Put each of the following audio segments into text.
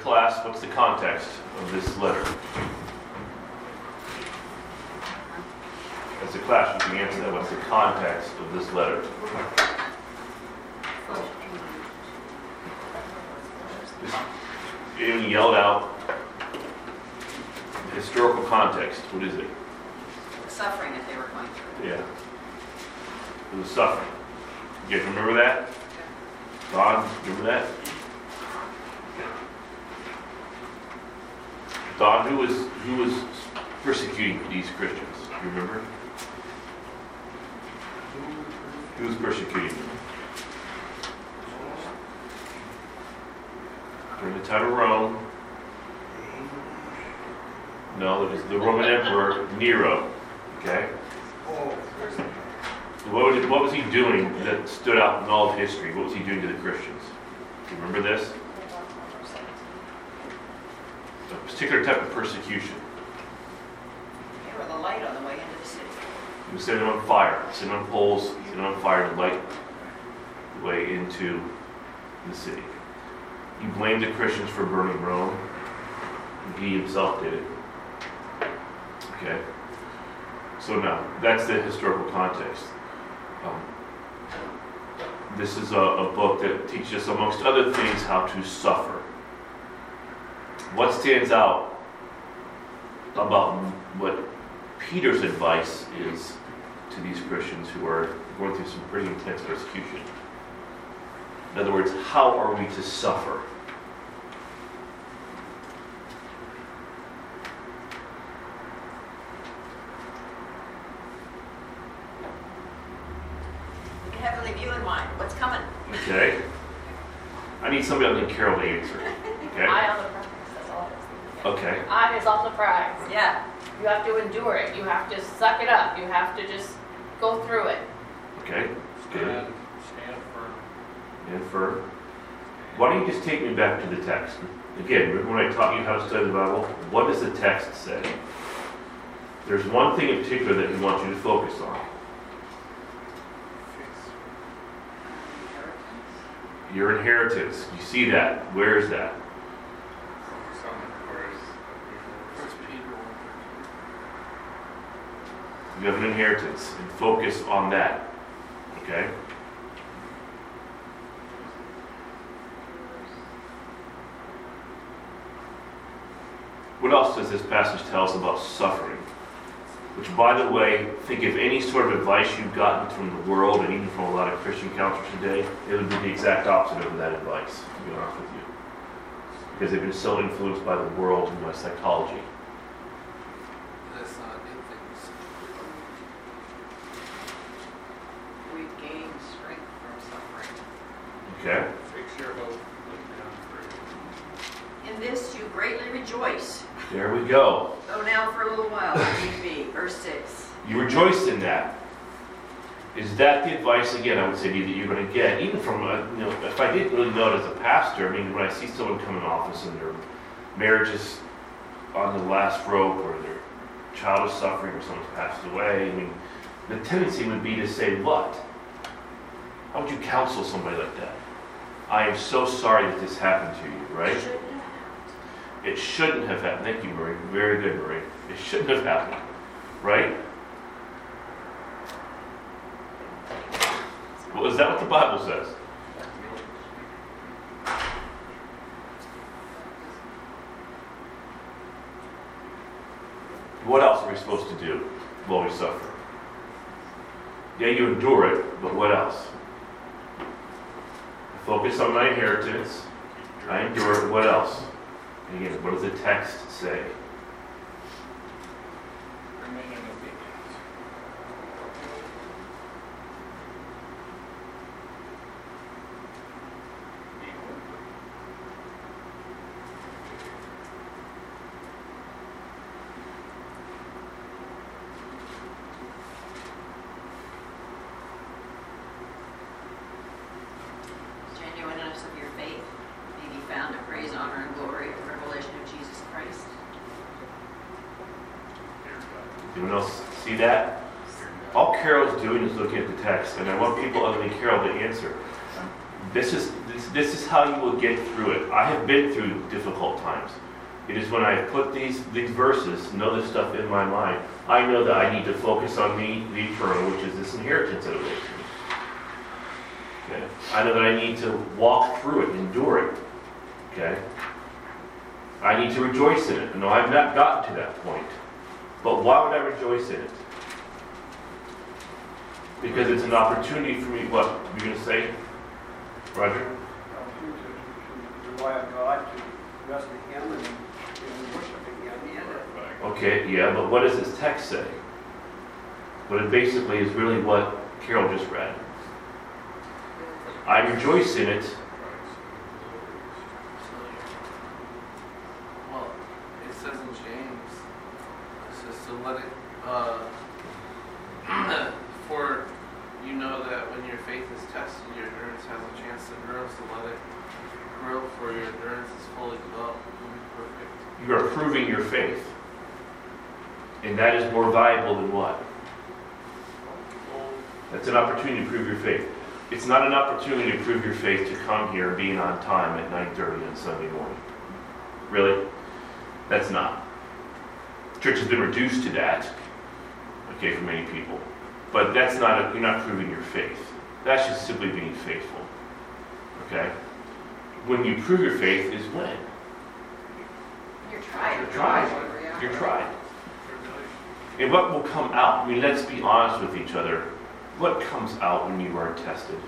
class, what's the context of this letter? As a class, you can answer that. What's the context of this letter? Just yelled out. The historical context, what is it? Suffering that they were going through. Yeah. It was suffering. You guys remember that? Don, remember that? Don, who was persecuting these Christians? Do you remember? Who was persecuting them? During the time of Rome. No, it was the Roman Emperor Nero. Okay? What was he doing that stood out in all of history? What was he doing to the Christians? Do you remember this? A particular type of persecution. They were the light on the way into the city. He was setting them on fire, setting on poles, setting on fire to light the way into the city. He blamed the Christians for burning Rome, and he himself did it. Okay? So now, that's the historical context. This is a book that teaches us, amongst other things, how to suffer. What stands out about what Peter's advice is to these Christians who are going through some pretty intense persecution? In other words, how are we to suffer? Heavenly view in mind. What's coming? Okay. I need somebody other than Carol to answer. Okay. Eye on the prize. That's all it is. Okay. Eye is on the prize. Yeah. You have to endure it. You have to suck it up. You have to just go through it. Okay. Good. Stand firm. And firm. Why don't you just take me back to the text? Again, remember when I taught you how to study the Bible? What does the text say? There's one thing in particular that he wants you to focus on. Your inheritance. You see that. Where is that? First Peter 1:13. You have an inheritance, and focus on that. Okay? What else does this passage tell us about suffering? Which, by the way, think of any sort of advice you've gotten from the world and even from a lot of Christian counselors today, it would be the exact opposite of that advice, to be honest with you. Because they've been so influenced by the world and by psychology. That's not good things. We gain strength from suffering. Okay? Fix your hope. Look down through. In this you greatly rejoice. There we go. Though now for a little while, if need be. Verse 6. You rejoice in that. Is that the advice, again, I would say to you, that you're going to get, even from, if I didn't really know it as a pastor, I mean, when I see someone come in office and their marriage is on the last rope, or their child is suffering, or someone's passed away, I mean, the tendency would be to say, what? How would you counsel somebody like that? I am so sorry that this happened to you, right? It shouldn't have happened. Thank you, Marie. Very good, Marie. It shouldn't have happened, right? Well, is that what the Bible says? What else are we supposed to do while we suffer? Yeah, you endure it, but what else? I focus on my inheritance. I endure it. What else? And again, what does the text say? Remain in obedience. Genuineness of your faith may be found to praise, honor, and glory of the revelation of Jesus Christ. Anyone else see that? All Carol's doing is looking at the text, and I want people other than Carol to answer. This is how you will get through it. I have been through difficult times. It is when I put these verses, know this stuff in my mind, I know that I need to focus on the eternal, which is this inheritance that awaits me. Okay? I know that I need to walk through it, endure it. Okay? I need to rejoice in it. No, I've not gotten to that point. But why would I rejoice in it? Because it's an opportunity for me. What are you going to say, Roger? To rely on God, to rest in Him, and worshiping Him in it. Okay, yeah, but what does this text say? But it basically is really what Carol just read. I rejoice in it. Well, it says in James, it says to let it, for you know that when your faith is tested, your endurance has a chance to grow, so let it grow, for your endurance is fully developed, will be perfect. You are proving your faith. And that is more valuable than what? That's an opportunity to prove your faith. It's not an opportunity to prove your faith to come here being on time at 9:30 on Sunday morning. Really? That's not. Church has been reduced to that, okay, for many people. But that's not, you're not proving your faith. That's just simply being faithful. Okay? When you prove your faith is when? You're tried. You're tried. You're tried. And what will come out? I mean, let's be honest with each other. What comes out when you are tested?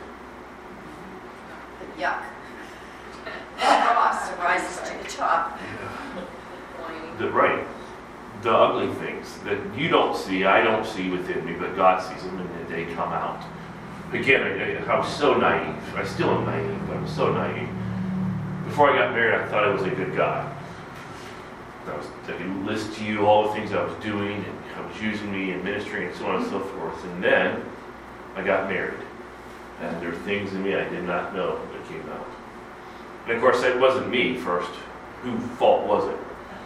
The yuck. Frost rises to the top. Right. The ugly things that you don't see, I don't see within me, but God sees them and they come out. Again, I was so naive. I still am naive, but I'm so naive. Before I got married, I thought I was a good guy. I could list to you all the things I was doing and how was using me and ministering and so on and so forth. And then I got married. And there were things in me I did not know that came out. And of course, it wasn't me first. Whose fault was it?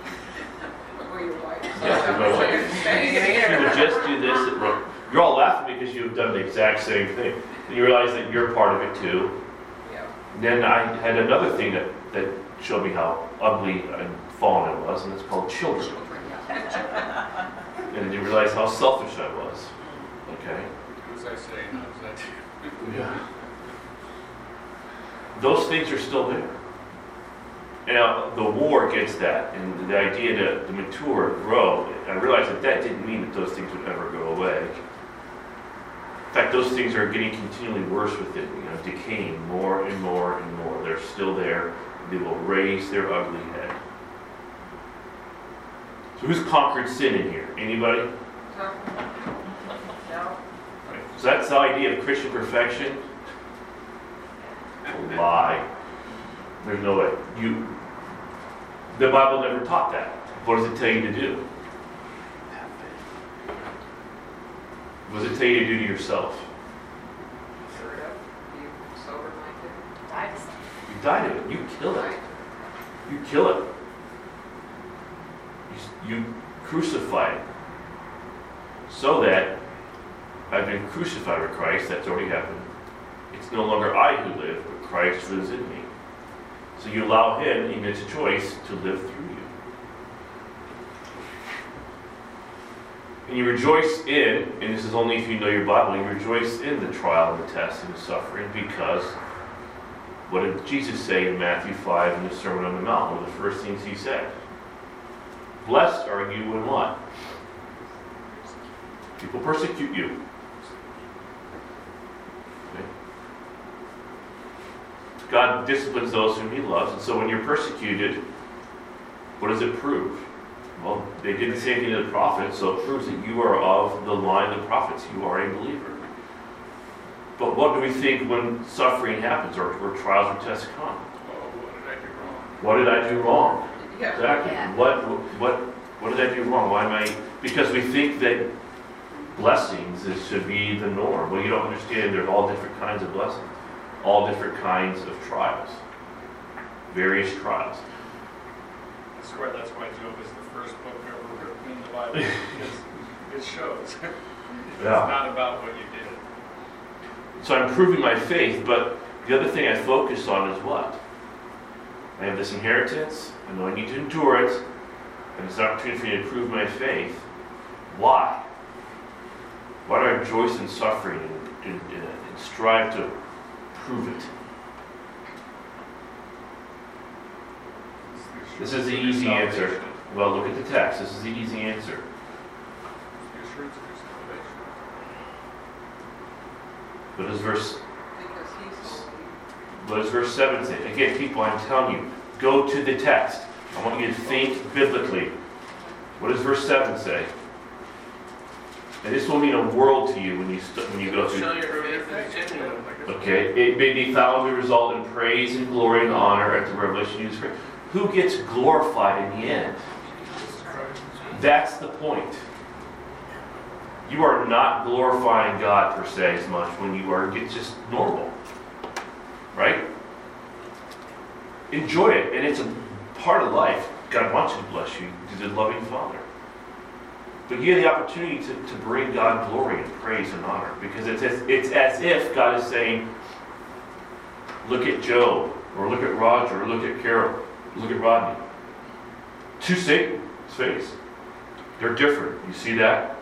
Yes, it was my wife. She would just do this. You're all laughing because you've done the exact same thing. And you realize that you're part of it too. And then I had another thing that showed me how ugly and fallen I was, and it's called children. And then you realize how selfish I was. Okay? As I say, not as I do. Yeah. Those things are still there. Now, the war against that, and the idea to mature, grow, I realized that didn't mean that those things would ever go away. In fact, those things are getting continually worse within me, decaying more and more and more. They're still there. They will raise their ugly head. So who's conquered sin in here? Anybody? No. Right. So that's the idea of Christian perfection. A lie. There's no way. The Bible never taught that. What does it tell you to do? What does it tell you to do to yourself? You die to it. You kill it. You kill it. You crucify it. So that I've been crucified with Christ. That's already happened. It's no longer I who live, but Christ lives in me. So you allow Him, and it's a choice, to live through you. And you rejoice in, and this is only if you know your Bible, you rejoice in the trial and the test and the suffering, because what did Jesus say in Matthew 5 in the Sermon on the Mount? One of the first things He said. Blessed are you when what? People persecute you. Okay. God disciplines those whom He loves, and so when you're persecuted, what does it prove? Well, they did the same thing to the prophets, so it proves that you are of the line of the prophets. You are a believer. But what do we think when suffering happens, or trials or tests come? What did I do wrong? Exactly. Yeah. What did I do wrong? Why am I? Because we think that blessings should be the norm. Well, you don't understand. There's all different kinds of blessings, all different kinds of trials, various trials. That's why Job is the first book ever written in the Bible, because it shows. It's not about what you did. So I'm proving my faith, but The other thing I focus on is what? I have this inheritance, I know I need to endure it, and it's an opportunity for me to prove my faith. Why? Why do I rejoice in suffering and strive to prove it? This is the easy answer. Well, look at the text. This is the easy answer. The assurance of your salvation. What does verse Because he's holy. What does verse 7 say? Again, people, I'm telling you, go to the text. I want you to think biblically. What does verse 7 say? And this will mean a world to you when you go through. Show your faith is genuine. Okay, it may be found to result in praise and glory and honor at the revelation of Jesus Christ. Who gets glorified in the end? That's the point. You are not glorifying God per se as much when you are it's just normal. Right? Enjoy it, and it's a part of life. God wants you to bless you. He's a loving Father. But you have the opportunity to bring God glory and praise and honor, because it's as if God is saying, look at Job, or look at Roger, or look at Carol, look at Rodney. To Satan's face. They're different. You see that?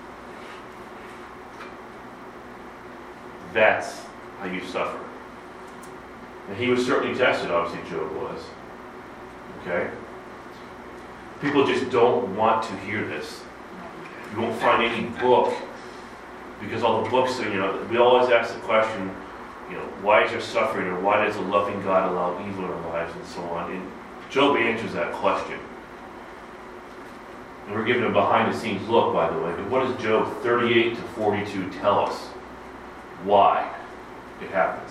That's how you suffer. And he was certainly tested, obviously Job was. Okay? People just don't want to hear this. You won't find any book, because all the books are, we always ask the question, why is there suffering, or why does a loving God allow evil in our lives, and so on. And Job answers that question. And we're given a behind-the-scenes look, by the way, but what does Job 38 to 42 tell us? Why it happens?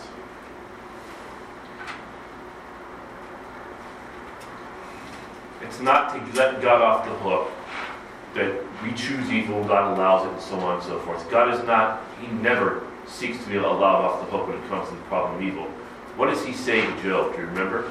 It's not to let God off the hook that we choose evil, God allows it, and so on and so forth. God is not, he never seeks to be allowed off the hook when it comes to the problem of evil. What does he say to Job? Do you remember?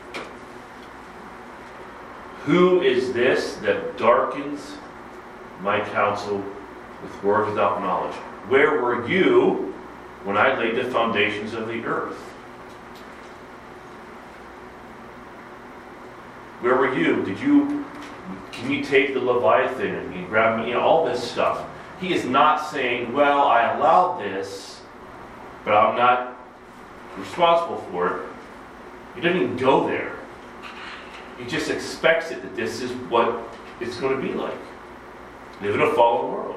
Who is this that darkens my counsel with words without knowledge? Where were you when I laid the foundations of the earth? Where were you? Can you take the Leviathan and you grab me? All this stuff. He is not saying, well, I allowed this, but I'm not responsible for it. He doesn't even go there. He just expects it, that this is what it's going to be like. Live in a fallen world.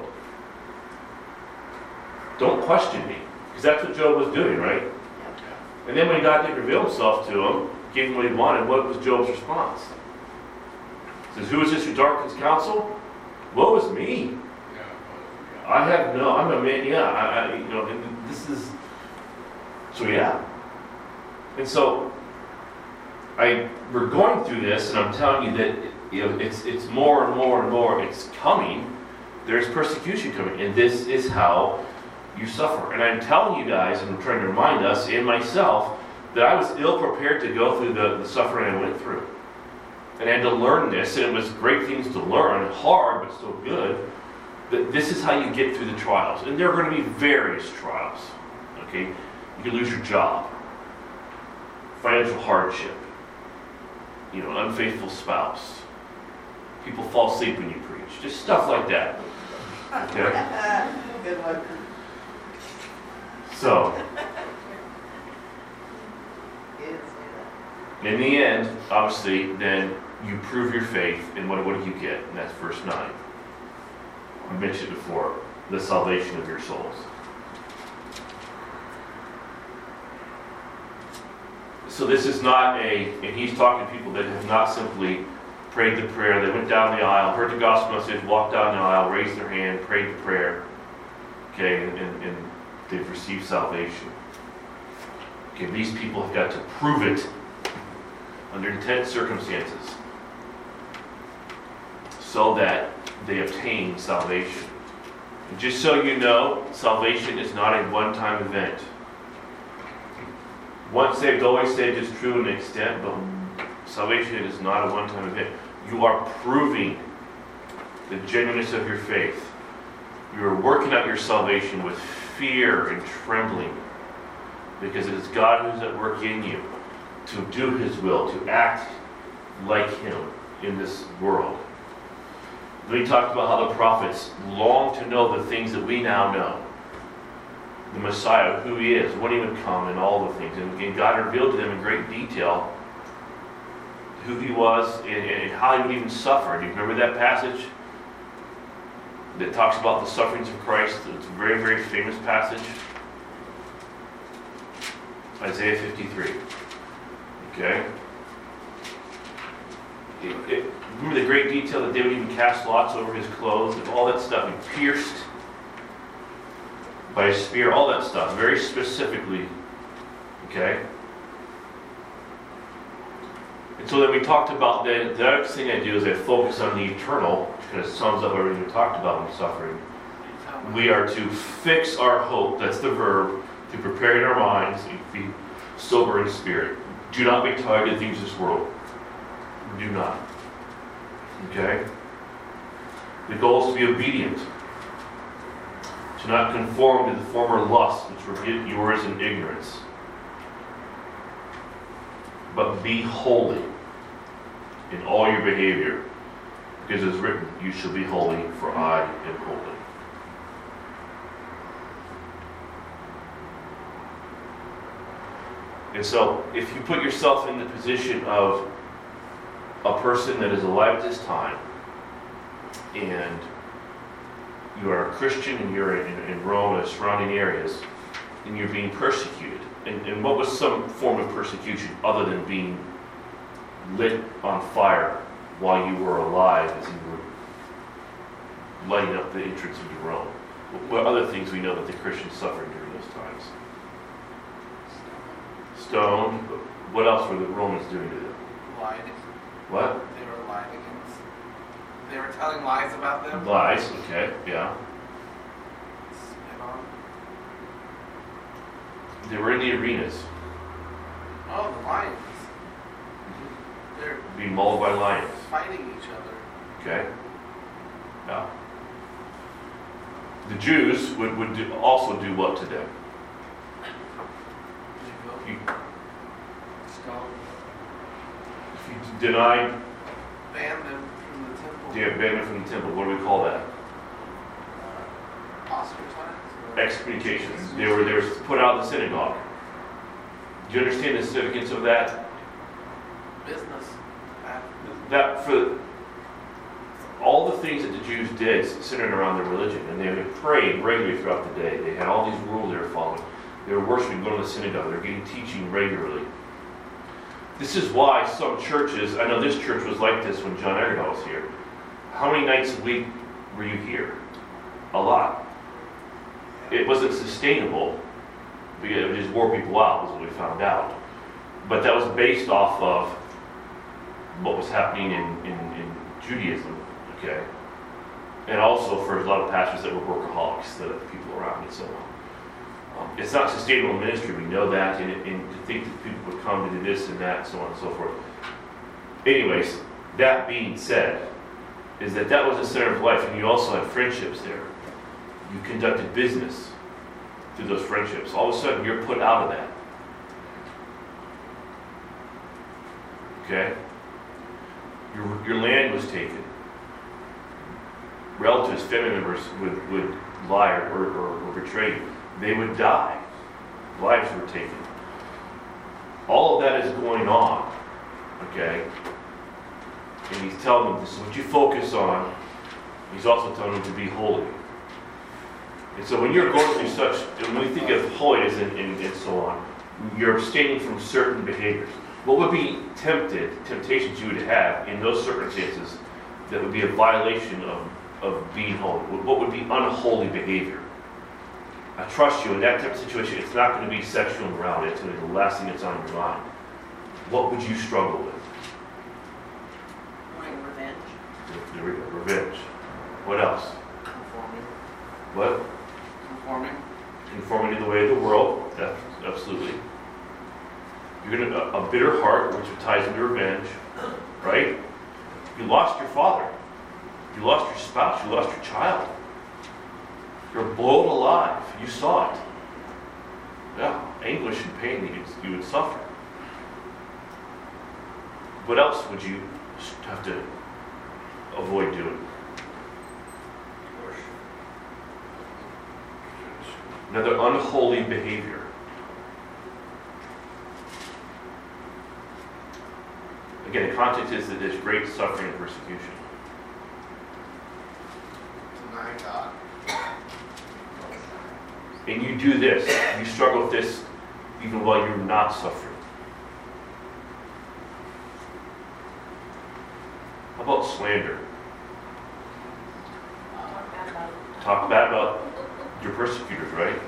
Don't question me. Because that's what Job was doing, right? And then when God did reveal himself to him, gave him what he wanted, what was Job's response? He says, who is this who darkens counsel? Woe is me. I'm a man, and this is, so yeah. And so, we're going through this, and I'm telling you that it's more and more and more, it's coming. There's persecution coming, and this is how you suffer. And I'm telling you guys, and I'm trying to remind us, and myself, that I was ill prepared to go through the suffering I went through. And I had to learn this, and it was great things to learn, hard, but still good. That this is how you get through the trials. And there are going to be various trials. Okay? You can lose your job, financial hardship, an unfaithful spouse, people fall asleep when you preach, just stuff like that. Okay? Good one. You So, didn't say that. in the end, obviously, then you prove your faith, and what do you get? And that's verse 9. I mentioned it before, the salvation of your souls. So this is not and he's talking to people that have not simply prayed the prayer. They went down the aisle, heard the gospel message, walked down the aisle, raised their hand, prayed the prayer. Okay, and they've received salvation. Okay, these people have got to prove it under intense circumstances so that they obtain salvation. And just so you know, salvation is not a one-time event. Once saved, always saved is true to an extent, but salvation is not a one-time event. You are proving the genuineness of your faith. You are working out your salvation with fear and trembling. because it is God who's at work in you to do His will, to act like Him in this world. We talked about how the prophets long to know the things that we now know. The Messiah, who He is, when He would come, and all the things. And God revealed to them in great detail who He was and how He would even suffer. Do you remember that passage that talks about the sufferings of Christ? It's a very, very famous passage. Isaiah 53. Okay? Remember the great detail that they would even cast lots over His clothes and all that stuff, and pierced by a spear, all that stuff, very specifically. Okay? And so then we talked about that. The other thing I do is I focus on the eternal, which kind of sums up everything we talked about in suffering. We are to fix our hope, that's the verb, to prepare in our minds and be sober in spirit. Do not be tied to the things of this world. Do not. Okay? The goal is to be obedient. To not conform to the former lusts which were yours in ignorance. But be holy in all your behavior. Because it is written, you shall be holy, for I am holy. And so, if you put yourself in the position of a person that is alive at this time, and you are a Christian and you're in Rome and surrounding areas, and you're being persecuted, and what was some form of persecution other than being lit on fire while you were alive as you were lighting up the entrance into Rome? What other things we know that the Christians suffered during those times? Stoned. What else were the Romans doing to them? Lied. What? They were lying against. They were telling lies about them. Lies, okay, yeah. Spit on. They were in the arenas, Oh, the lions. They're being mauled by lions, fighting each other. okay? Yeah. The Jews would also do what to them? They If go Stone. if you denied, ban them from the temple. banned from the temple, what do we call that? Ostracized. Excommunication. They were put out of the synagogue. Do you understand the significance of that? Business. That for all the things that the Jews did centered around their religion, and they prayed regularly throughout the day. They had all these rules they were following. They were worshiping, going to the synagogue. They were getting teaching regularly. This is why some churches, I know this church was like this when John Eggerdahl was here. How many nights a week were you here? A lot. It wasn't sustainable because it just wore people out, was what we found out. But that was based off of what was happening in Judaism, okay? And also for a lot of pastors that were workaholics, that had people around and so on. It's not sustainable ministry, we know that, and to think that people would come to do this and that, so on and so forth. Anyways, that being said, is that was the center of life, and you also had friendships there. You conducted business through those friendships. All of a sudden, you're put out of that. Okay? Your land was taken. Relatives, family members would lie or betray you. They would die. Lives were taken. All of that is going on. Okay? And he's telling them, this is what you focus on. He's also telling them to be holy. And so when you're going through such, and when we think of holiness and so on, you're abstaining from certain behaviors. What would be temptations you would have in those circumstances that would be a violation of being holy? What would be unholy behavior? I trust you, in that type of situation, it's not going to be sexual immorality. It's going to be the last thing that's on your mind. What would you struggle with? Wanting revenge. There we go, revenge. What else? Conforming. What? Conforming. Conforming to the way of the world. Absolutely. You're going to a bitter heart, which ties into revenge, right? You lost your father. You lost your spouse. You lost your child. You're blown alive. You saw it. Yeah. anguish and pain that you would suffer. What else would you have to avoid doing? Another unholy behavior. Again, the context is that there's great suffering and persecution. Deny God. And you do this, you struggle with this even while you're not suffering. How about slander? Talk bad about your persecutors, right?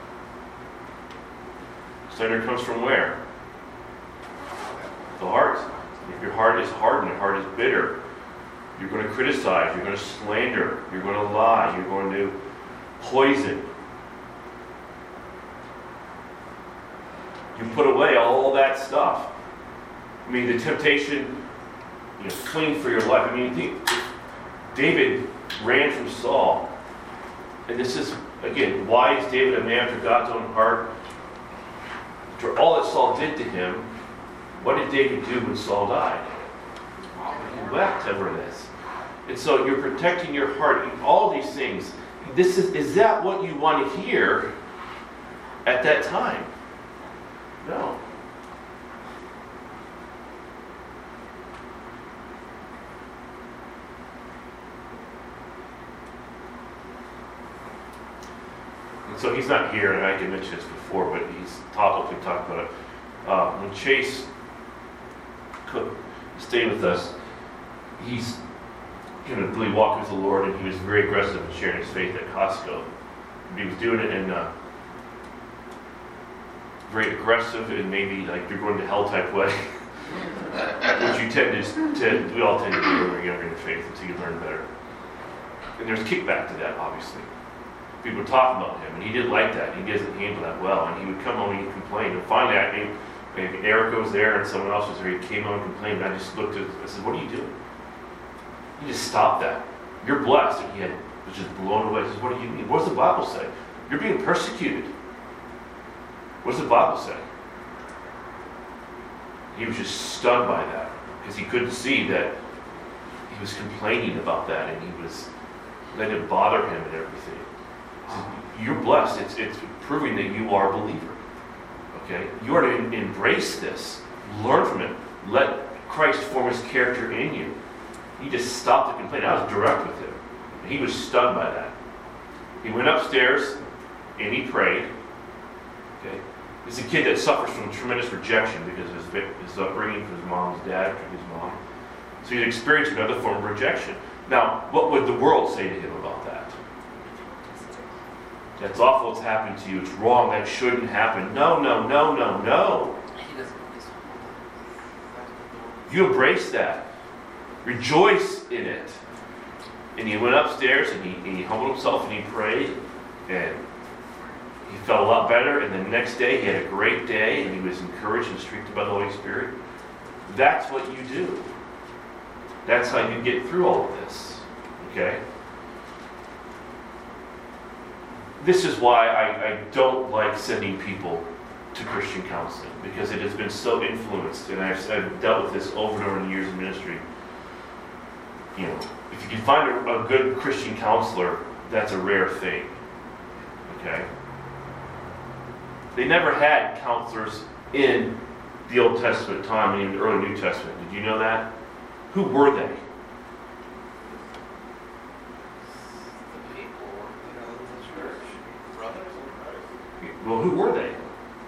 Slander comes from where? The heart. If your heart is hardened, your heart is bitter, you're going to criticize, you're going to slander, you're going to lie, you're going to poison. You put away all that stuff. I mean, the temptation, fleeing for your life. I mean, think, David ran from Saul. And this is, again, why is David a man after God's own heart? For all that Saul did to him, what did David do when Saul died? He wept over this. And so you're protecting your heart. All these things. Is that what you want to hear at that time? No. And so he's not here, and I can mention this before, but he's talked about it. When Chase Cook stayed with us, he's going to really walk with the Lord, and he was very aggressive in sharing his faith at Costco. He was doing it in very aggressive and maybe like you're going to hell type way, which you we all tend to do when we're younger in faith until you learn better. And there's kickback to that, obviously. People were talking about him, and he didn't like that. He doesn't handle that well, and he would come home and he'd complain. And finally, maybe Erica was there and someone else was there. He came home and complained, and I just looked at him. I said, "What are you doing? You just stop that. You're blessed." And he was just blown away. He said, "What do you mean? What does the Bible say? You're being persecuted. What does the Bible say?" He was just stunned by that because he couldn't see that he was complaining about that and he was letting it bother him and everything. He said, "You're blessed. It's proving that you are a believer. Okay, you are to embrace this, learn from it, let Christ form His character in you." He just stopped the complaint. I was direct with him. And he was stunned by that. He went upstairs and he prayed. Okay, he's a kid that suffers from tremendous rejection because of his upbringing from his mom, his dad, from his mom. So he's experienced another form of rejection. Now, what would the world say to him about that? That's awful. It's happened to you. It's wrong. That shouldn't happen. No. You embrace that. Rejoice in it. And he went upstairs and he humbled himself and he prayed and he felt a lot better. And the next day he had a great day and he was encouraged and strengthened by the Holy Spirit. That's what you do. That's how you get through all of this. Okay? This is why I don't like sending people to Christian counseling, because it has been so influenced, and I've dealt with this over and over in years of ministry. If you can find a good Christian counselor, that's a rare thing. Okay? They never had counselors in the Old Testament time and even the early New Testament. Did you know that? Who were they? The people, the church, brothers in Christ. Well, who were they?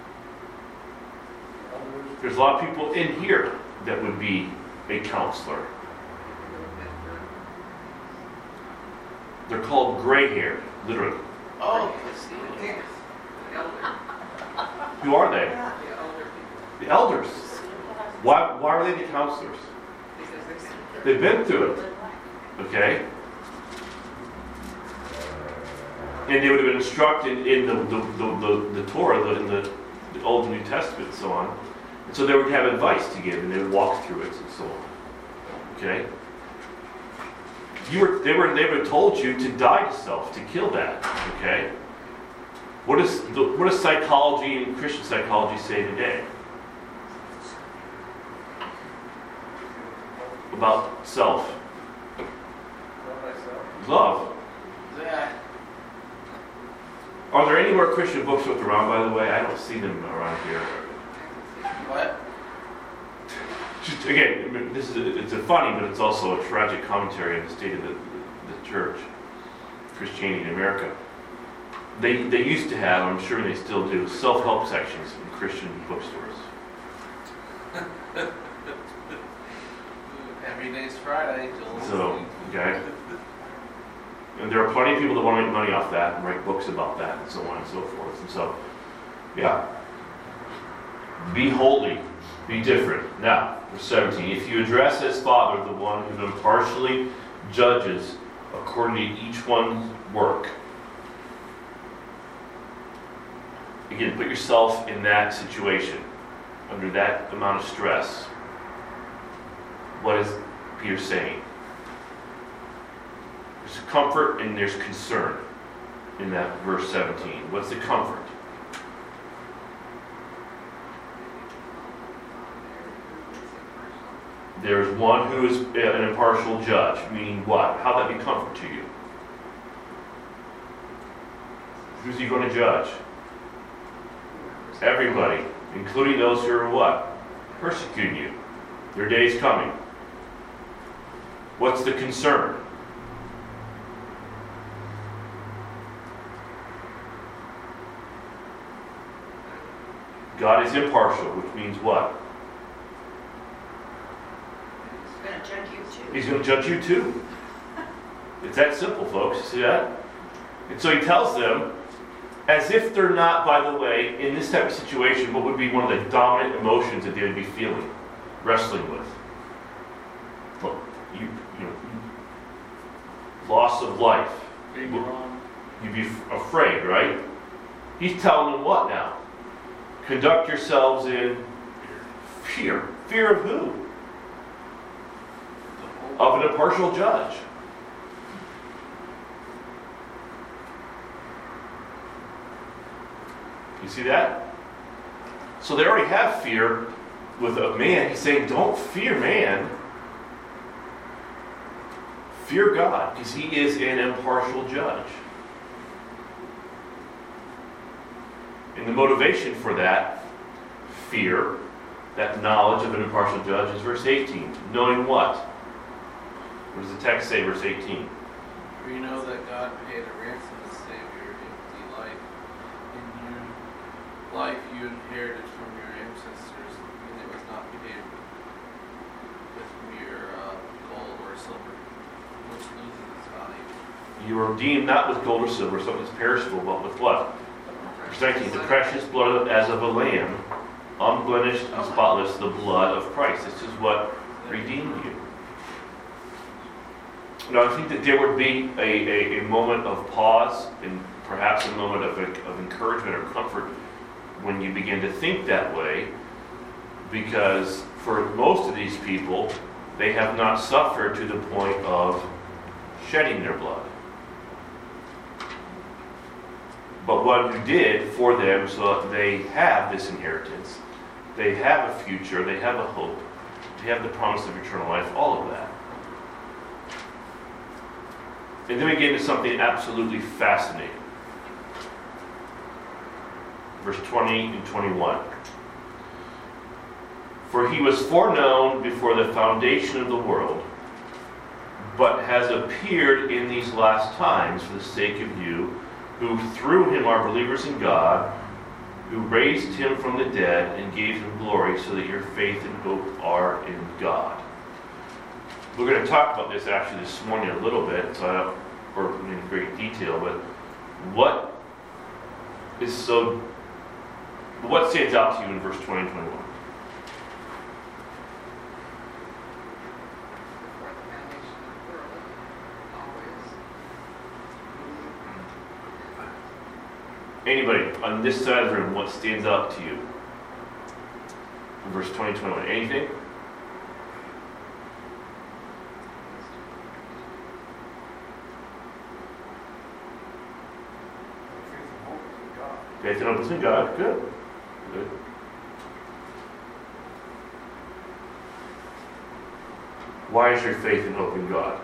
There's a lot of people in here that would be a counselor. They're called gray-haired, literally. Oh, I see. Who are they? The elders. Why are they the counselors? They've been through it. Okay? And they would have been instructed in the Torah, in the Old and New Testament and so on. And so they would have advice to give and they would walk through it and so on. Okay? They would have told you to die to self, to kill that. Okay? What does psychology and Christian psychology say today about self? Love myself. Love. Yeah. Are there any more Christian books with around, by the way? I don't see them around here. What? Just, again, I mean, it's a funny, but it's also a tragic commentary on the state of the church, Christianity in America. They used to have, I'm sure they still do, self-help sections in Christian bookstores. Every day's Friday. Joel. So, okay. And there are plenty of people that want to make money off that and write books about that and so on and so forth. And so, yeah. Be holy. Be different. Now, verse 17. If you address as Father the one who impartially judges according to each one's work. Again, put yourself in that situation, under that amount of stress. What is Peter saying? There's comfort and there's concern in that verse 17. What's the comfort? There's one who is an impartial judge, meaning what? How'd that be comfort to you? Who's he going to judge? Everybody, including those who are what? Persecuting you. Your day's coming. What's the concern? God is impartial, which means what? He's going to judge you too. He's going to judge you too. It's that simple, folks. You see that? And so he tells them, as if they're not, by the way, in this type of situation, what would be one of the dominant emotions that they would be feeling, wrestling with. Well, you know, loss of life. Being wrong. You'd be afraid, right? He's telling them what now? Conduct yourselves in fear. Fear of who? Of an impartial judge. You see that? So they already have fear with a man. He's saying, don't fear man. Fear God, because he is an impartial judge. And the motivation for that fear, that knowledge of an impartial judge, is verse 18. Knowing what? What does the text say, verse 18? For you know that God paid a ransom to save your empty life. In your life you inherited from your ancestors, and it was not paid with mere gold or silver, which loses its value. You were redeemed not with gold or silver, something that's perishable, but with what? Verse 19, the precious blood as of a lamb, unblemished and spotless, the blood of Christ. This is what redeemed you. Now, I think that there would be a moment of pause and perhaps a moment of encouragement or comfort when you begin to think that way, because for most of these people, they have not suffered to the point of shedding their blood. But one who did for them, so that they have this inheritance, they have a future, they have a hope, they have the promise of eternal life, all of that. And then we get into something absolutely fascinating. Verse 20 and 21. For he was foreknown before the foundation of the world, but has appeared in these last times for the sake of you, who through him are believers in God, who raised him from the dead and gave him glory, so that your faith and hope are in God. We're going to talk about this actually this morning a little bit, so I don't, or in great detail, but what stands out to you in verse 20 and 21? Before the foundation of the world, always. Anybody on this side of the room, what stands out to you in verse 20 and 21? Anything? Faith and hope in God. Faith and hope is in God. Good. Good. Why is your faith and hope in God?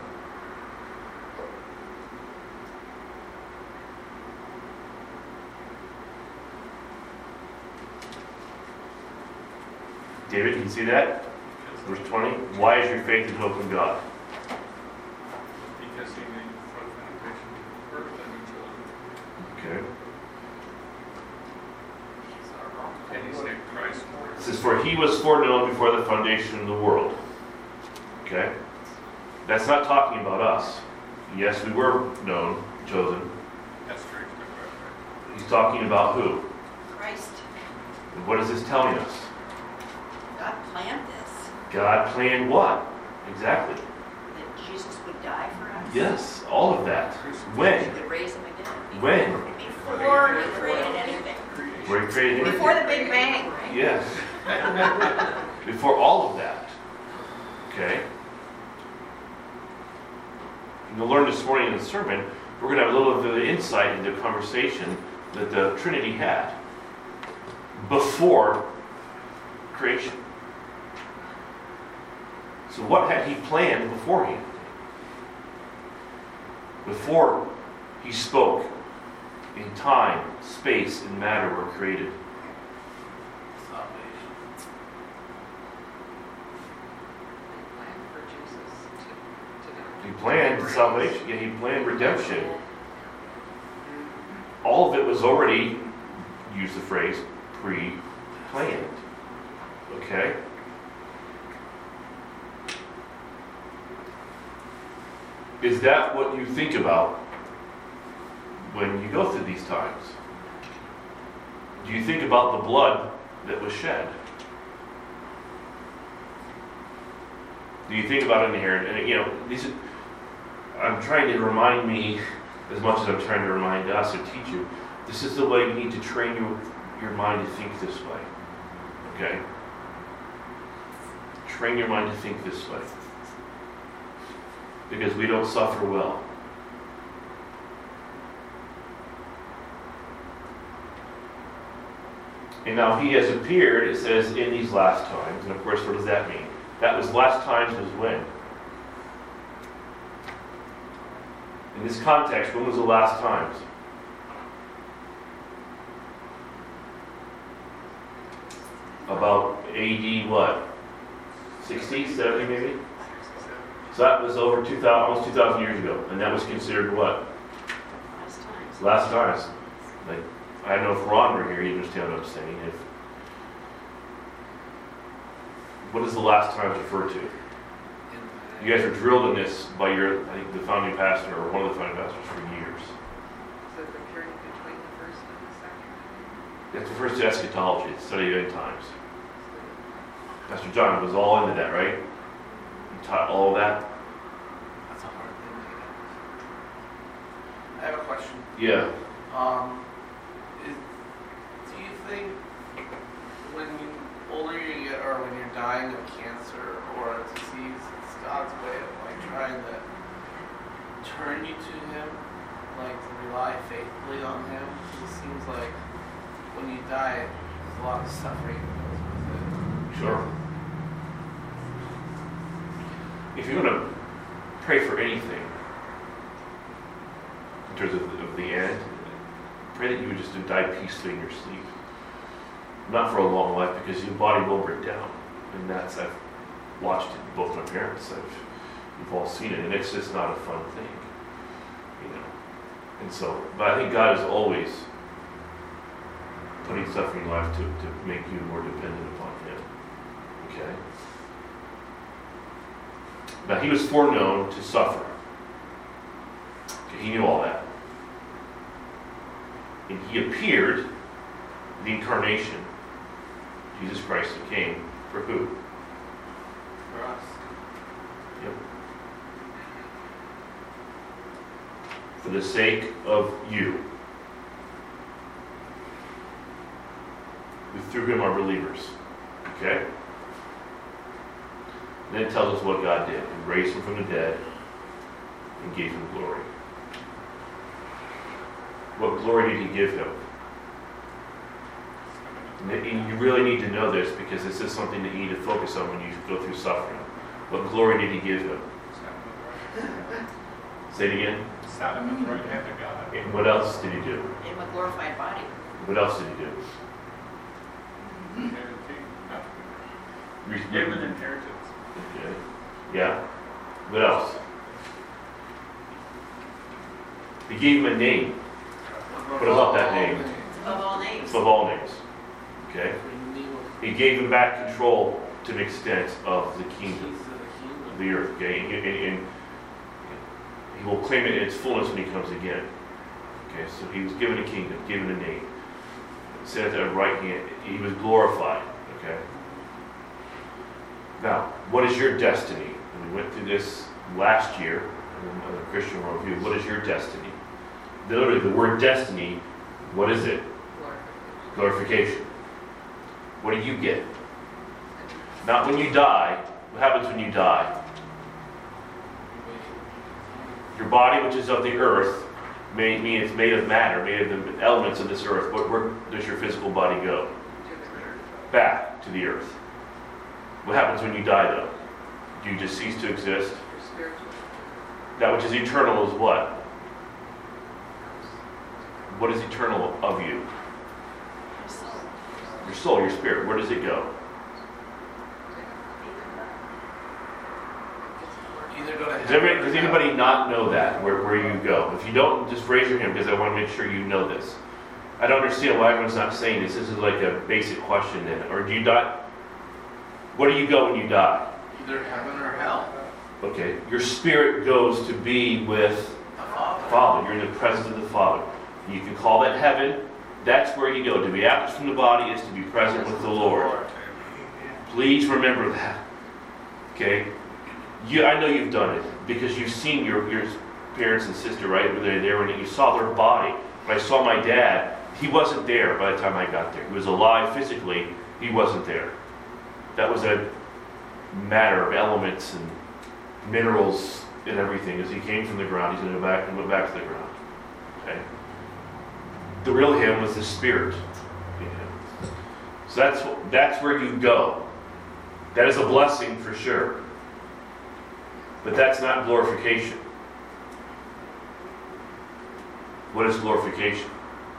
David, can you see that? Verse 20. Why is your faith and hope in God? Because he made before the foundation of the earth and he chose Okay. it. And he saved Christ. It says, for he was foreknown before the foundation of the world. Okay? That's not talking about us. Yes, we were known, chosen. That's true. He's talking about who? Christ, And what is this telling us? God planned this, God planned what? Exactly. that Jesus would die for us. Yes, all of that. When? He would raise him again. When? Before he created anything. Where he created anything? Before the Big Bang, right? Yes. Before all of that. Okay? And you'll learn this morning in the sermon, we're going to have a little bit of insight into a conversation that the Trinity had before creation. So what had he planned beforehand? Before he spoke, in time, space, and matter were created. Salvation. Plan for Jesus to die. He planned salvation. Yeah, he planned redemption. All of it was already, use the phrase, pre-planned. Okay? Is that what you think about when you go through these times? Do you think about the blood that was shed? Do you think about it in here? And you know, I'm trying to remind me, as much as I'm trying to remind us or teach you, this is the way you need to train your mind to think this way. Okay? Train your mind to think this way. Because we don't suffer well. And now he has appeared, it says, in these last times. And of course, what does that mean? That was last times was when? In this context, when was the last times? About AD what? 60, 70 maybe? So that was over 2,000, almost 2,000 years ago. And that was considered what? Last times. Last times. Like, I don't know if Ron were here, he'd understand what I'm saying. What does the last times refer to? You guys were drilled in this by I think the founding pastor, or one of the founding pastors, for years. So the period between the first and the second. It refers to eschatology, the study of end times. Pastor John was all into that, right? He taught all of that? That's a hard thing to get. I have a question. Yeah. Do you think when you older you get, or when you're dying of cancer or a disease, it's God's way of like trying to turn you to Him, like to rely faithfully on Him? Because it seems like when you die, there's a lot of suffering that goes with it. Sure. If you're going to pray for anything, in terms of the end, pray that you would just die peacefully in your sleep. Not for a long life, because your body will break down. And I've watched it, both my parents, we've all seen it, and it's just not a fun thing. You know. And so, but I think God is always putting stuff in your life to make you more dependent upon Him. Okay? Now, He was foreknown to suffer. Okay, He knew all that. And He appeared, the incarnation, Jesus Christ, who came for who? For us. Yep. For the sake of you, who through Him are believers. Okay? And then it tells us what God did. He raised Him from the dead and gave Him glory. What glory did He give Him? And you really need to know this because this is something that you need to focus on when you go through suffering. What glory did he give him? Say it again. Sat him at the right hand of God. And what else did he do? In a glorified body. What else did he do? Gave an inheritance. Okay. Yeah. What else? He gave him a name. What about that name? It's above all names. It's above all names. Okay. He gave him back control to the extent of the kingdom of the earth. Okay. And he will claim it in its fullness when he comes again. Okay. So he was given a kingdom, given a name. Said at the right hand, he was glorified. Okay. Now, what is your destiny? And we went through this last year in the Christian worldview. What is your destiny? Literally, the word destiny, what is it? Glorification. What do you get? Not when you die. What happens when you die? Your body, which is of the earth, mean it's made of matter, made of the elements of this earth. Where does your physical body go? Back to the earth. What happens when you die, though? Do you just cease to exist? Spiritual. That which is eternal is what? What is eternal of you? Your soul, your spirit. Where does it go? Either go to Does heaven or anybody not know that, where you go? If you don't, just raise your hand because I want to make sure you know this. I don't understand why everyone's not saying this. This is like a basic question then. Or do you die? Where do you go when you die? either heaven or hell. Okay, your spirit goes to be with The Father. Father. You're in the presence of the Father. You can call that heaven. That's where you go. To be absent from the body is to be present with the Lord. Please remember that. Okay? I know you've done it because you've seen your parents and sister, right? Were they there when you saw their body? When I saw my dad, he wasn't there by the time I got there. He was alive physically. He wasn't there. That was a matter of elements and minerals and everything. As he came from the ground, he's going to go back and went back to the ground. Okay? The real him was the spirit in him. So that's where you go. That is a blessing for sure. But that's not glorification. What is glorification?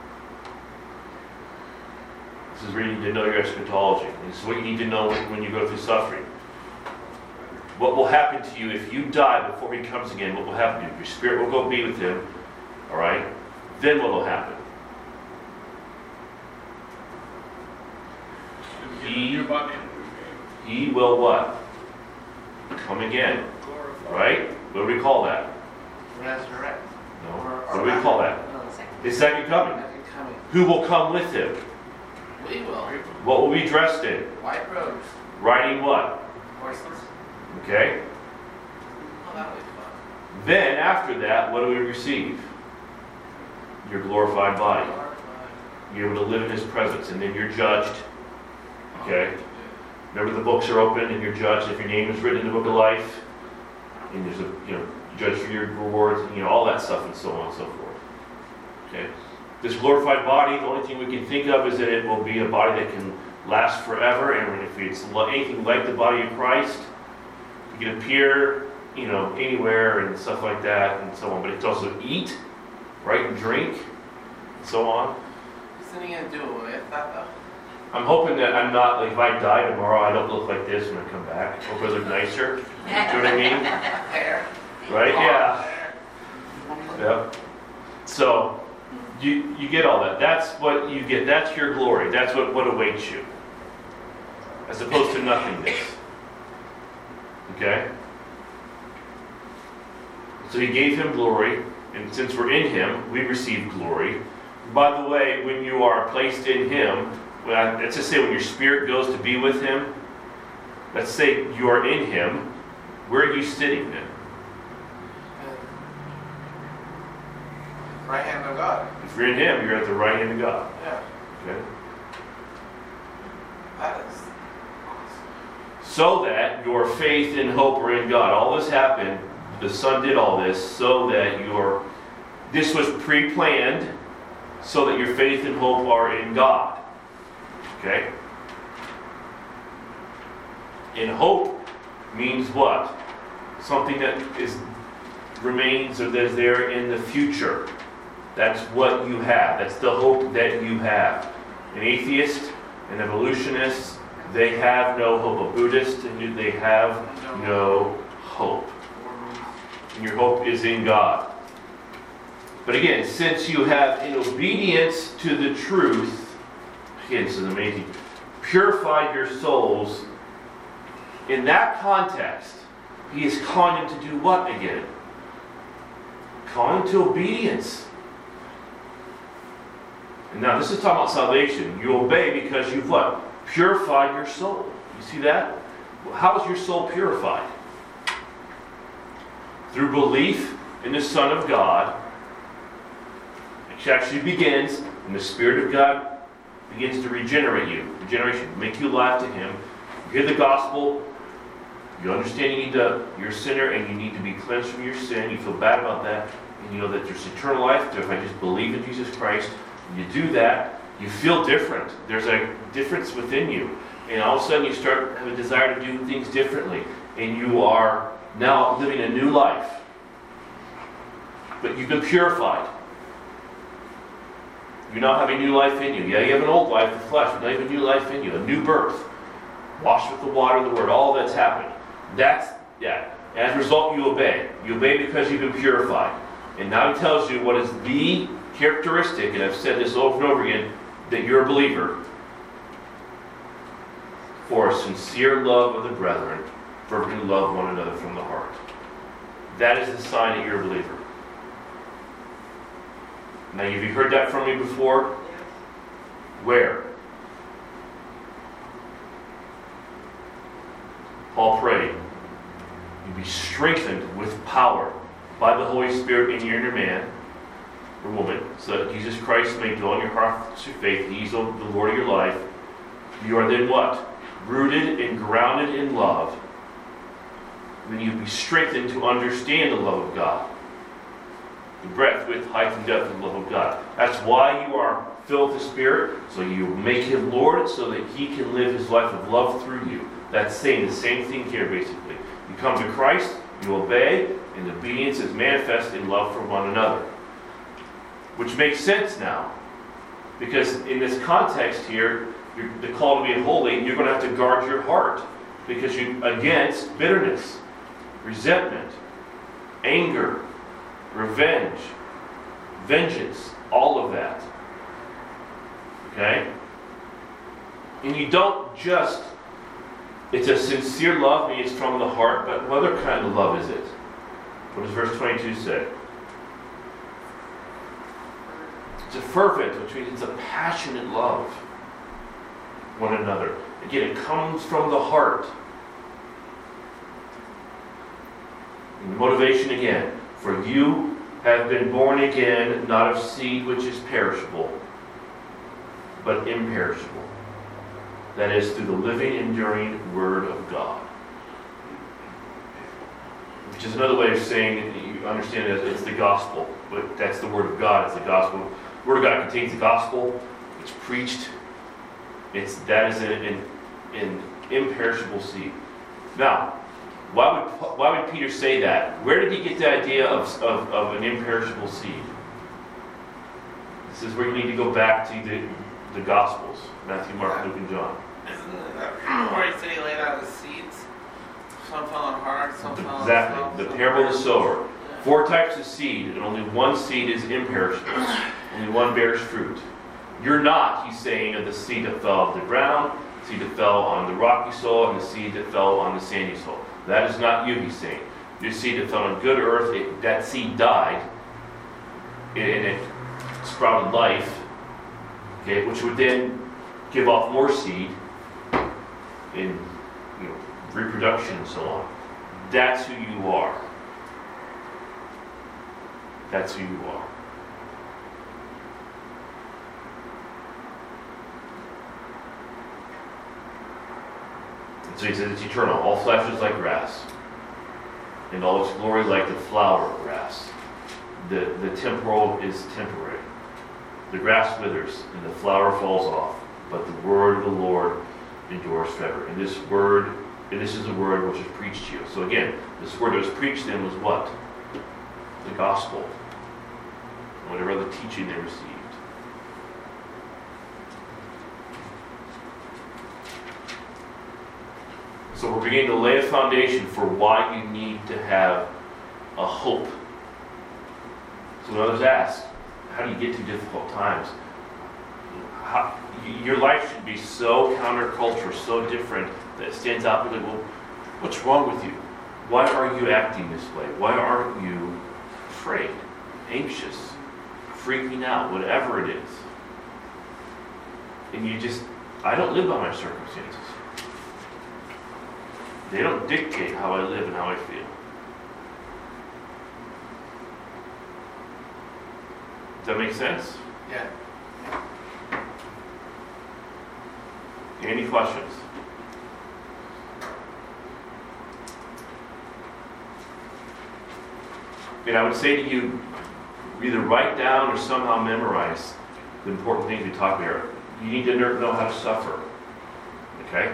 This is where you need to know your eschatology. This is what you need to know when you go through suffering. What will happen to you if you die before he comes again? What will happen to you? Your spirit will go be with him. All right? Then what will happen? He will what? Come again. Right? What do we call that? Resurrect. No. What do we call that? His second coming. Second coming. Who will come with him? We will. What will be dressed in? White robes. Riding what? Horses. Okay? Oh, that'll be fun. Then, after that, what do we receive? Your glorified body. You're able to live in his presence, and then you're judged. Okay? Remember, the books are open, and you're judged. If your name is written in the book of life, and there's a, judged for your rewards, all that stuff, and so on and so forth. Okay? This glorified body, the only thing we can think of is that it will be a body that can last forever, and if it's anything like the body of Christ, it can appear, anywhere and stuff like that, and so on. But it's also eat, right, and drink, and so on. What's he going to do away with that, though? I'm hoping that I'm not, like, if I die tomorrow, I don't look like this when I come back. I hope I look nicer. Do you know what I mean? Hair. Right? Yeah. Yep. So, you get all that. That's what you get. That's your glory. That's what awaits you. As opposed to nothingness. Okay? So he gave him glory, and since we're in him, we receive glory. By the way, when you are placed in him, let's just say when your spirit goes to be with him, let's say you are in him, where are you sitting then? Right hand of God. If you're in him, you're at the right hand of God. Yeah. Okay? That is So that your faith and hope are in God. All this happened, the Son did all this, so that this was pre-planned, so that your faith and hope are in God. Okay? And hope means what? Something that remains or that is there in the future. That's what you have. That's the hope that you have. An atheist, an evolutionist, they have no hope. A Buddhist, they have no hope. And your hope is in God. But again, since you have, in obedience to the truth, again, this is amazing, purified your souls, in that context, he is calling them to do what again? Calling them to obedience. And now this is talking about salvation. You obey because you've what? Purified your soul. You see that? How is your soul purified? Through belief in the Son of God, which actually begins when the Spirit of God begins to regenerate you. Regeneration, make you alive to Him. You hear the gospel. You understand you're a sinner and you need to be cleansed from your sin. You feel bad about that. And you know that there's eternal life if I just believe in Jesus Christ. You do that, you feel different. There's a difference within you. And all of a sudden you start have a desire to do things differently. And you are now living a new life. But you've been purified. You now have a new life in you. Yeah, you have an old life of flesh, but now you have a new life in you, a new birth. Washed with the water of the Word. All that's happened. As a result, you obey. You obey because you've been purified. And now he tells you what is the characteristic, and I've said this over and over again, that you're a believer. For a sincere love of the brethren, fervently love one another from the heart. That is the sign that you're a believer. Now, have you heard that from me before? Yes. Where? Paul prayed, you be strengthened with power by the Holy Spirit in your inner man or woman, so that Jesus Christ may dwell in your heart through faith. He's the Lord of your life. You are then what? Rooted and grounded in love. And then you be strengthened to understand the love of God. The breadth, width, height, and depth of the love of God. That's why you are filled with the Spirit, so you make Him Lord, so that He can live His life of love through you. That's saying the same thing here, basically. You come to Christ, you obey, and obedience is manifest in love for one another. Which makes sense now. Because in this context here, the call to be holy, you're going to have to guard your heart. Because you against bitterness, resentment, anger, revenge, vengeance, all of that. Okay? And you don't just, it's a sincere love, meaning it's from the heart, but what other kind of love is it? What does verse 22 say? It's a fervent, which means it's a passionate love one another. Again, it comes from the heart. And the motivation again, for you have been born again, not of seed which is perishable, but imperishable. That is, through the living, enduring Word of God. Which is another way of saying, you understand it, it's the gospel. But that's the Word of God, it's the gospel. The Word of God contains the gospel. It's preached. That is an imperishable seed. Now, why would Peter say that? Where did he get the idea of an imperishable seed? This is where you need to go back to the Gospels. Matthew, Mark, Luke, and John. Isn't that where he said he laid out his seeds? Some fell on hard, some fell on Exactly. soft, The some parable of the fell on- sower. 4 types of seed, and only one seed is imperishable. Only one bears fruit. You're not, he's saying, of the seed that fell off the ground, the seed that fell on the rocky soil, and the seed that fell on the sandy soil. That is not you, he's saying. Your seed that fell on good earth, that seed died, and it sprouted life, okay, which would then give off more seed in reproduction and so on. That's who you are. That's who you are. So he says it's eternal. All flesh is like grass, and all its glory like the flower of grass. The temporal is temporary. The grass withers, and the flower falls off. but the word of the Lord endures forever. And this is the word which is preached to you. So again, this word that was preached to them was what? The gospel. Whatever other teaching they received. So we're beginning to lay a foundation for why you need to have a hope. So when others ask, how do you get through difficult times? Your life should be so countercultural, so different, that it stands out. Like, well, what's wrong with you? Why are you acting this way? Why aren't you afraid, anxious, freaking out, whatever it is? And I don't live by my circumstances. They don't dictate how I live and how I feel. Does that make sense? Yeah. Any questions? And I would say to you, either write down or somehow memorize the important things we talk about. You need to know how to suffer. Okay?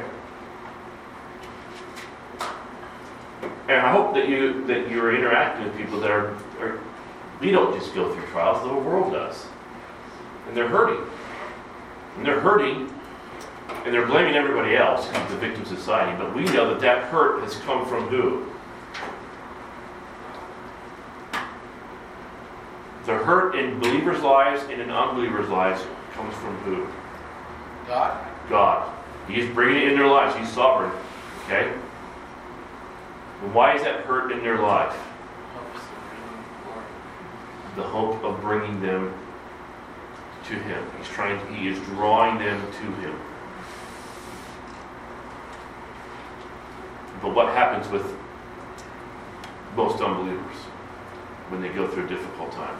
And I hope that you're interacting with people that are we don't just go through trials, the whole world does. And they're hurting. And they're hurting, and they're blaming everybody else, the victim society, but we know that hurt has come from who? The hurt in believers' lives and in unbelievers' lives comes from who? God. God. He's bringing it in their lives. He's sovereign. Okay? And why is that hurt in their life? The hope of bringing them to Him. He is drawing them to Him. But what happens with most unbelievers when they go through a difficult time?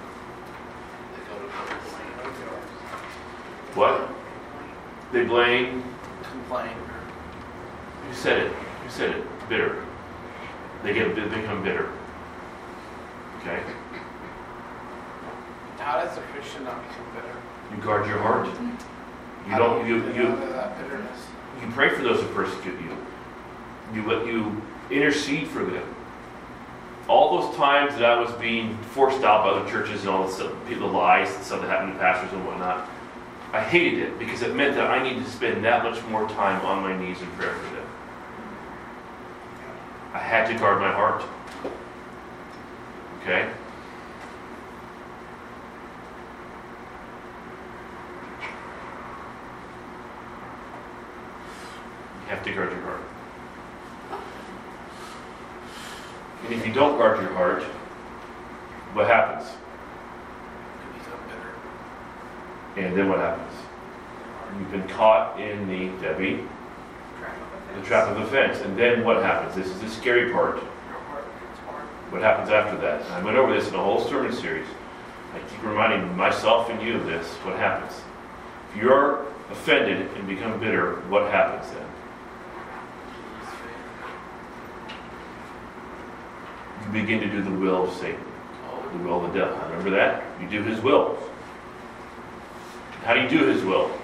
What? They blame. Complain. Who said it? Who said it? Bitter. They become bitter. Okay? How does a Christian not become bitter? You guard your heart. You How don't. do you You get out of that bitterness? you pray for those who persecute you. You intercede for them. All those times that I was being forced out by other churches and all this stuff, the lies and stuff that happened to pastors and whatnot, I hated it because it meant that I needed to spend that much more time on my knees in prayer for them. I had to guard my heart. Okay? You have to guard your heart. And if you don't guard your heart, what happens? You become bitter. And then what happens? You've been caught in the trap of offense. And then what happens? This is the scary part. Your heart gets hard. What happens after that? I went over this in a whole sermon series. I keep reminding myself and you of this. What happens? If you're offended and become bitter, what happens then? You begin to do the will of Satan, the will of the devil. Remember that? You do his will. How do you do his will?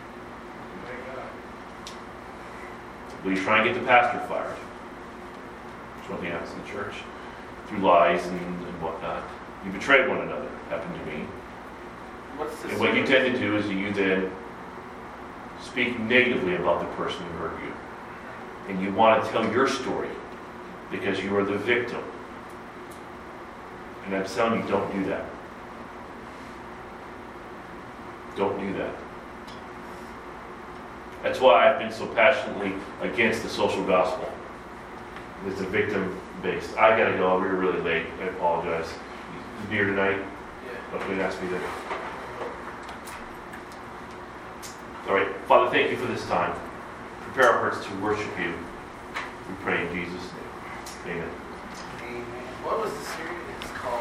Well, you try and get the pastor fired. That's one thing happens in the church. Through lies and whatnot. You betray one another. Happened to me. And what you tend to do is you then speak negatively about the person who hurt you. And you want to tell your story because you are the victim. And I'm telling you, don't do that. Don't do that. That's why I've been so passionately against the social gospel. It's a victim-based. I gotta go. We're really late. I apologize. You beer tonight? Yeah. Okay, ask me that. All right. Father, thank you for this time. Prepare our hearts to worship you. We pray in Jesus' name. Amen. Amen. What was the series?